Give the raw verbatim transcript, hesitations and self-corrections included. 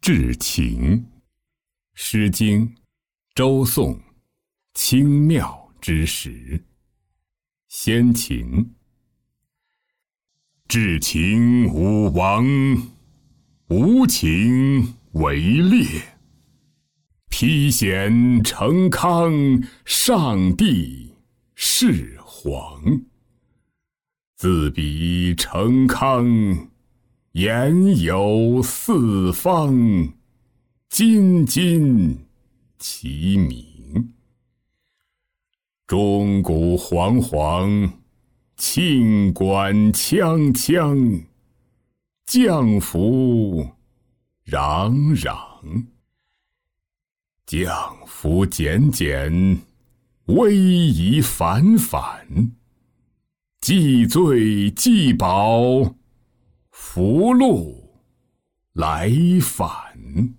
至情。诗经，周宋，清妙之时。先秦。至情无王，无情为烈。披险成康，上帝是皇。自比成康，言有四方，津津其鸣。钟鼓煌煌，磬管锵锵，将服攘攘。将服简简，威仪反反。既醉既饱，福禄来返。